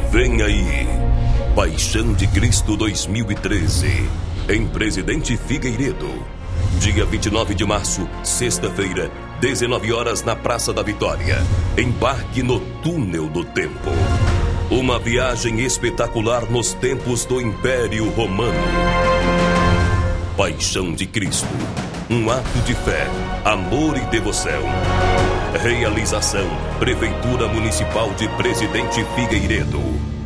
Vem aí, Paixão de Cristo 2013, em Presidente Figueiredo. Dia 29 de março, sexta-feira, 19 horas na Praça da Vitória. Embarque no Túnel do Tempo. Uma viagem espetacular nos tempos do Império Romano. Paixão de Cristo. Um ato de fé, amor e devoção. Realização: Prefeitura Municipal de Presidente Figueiredo.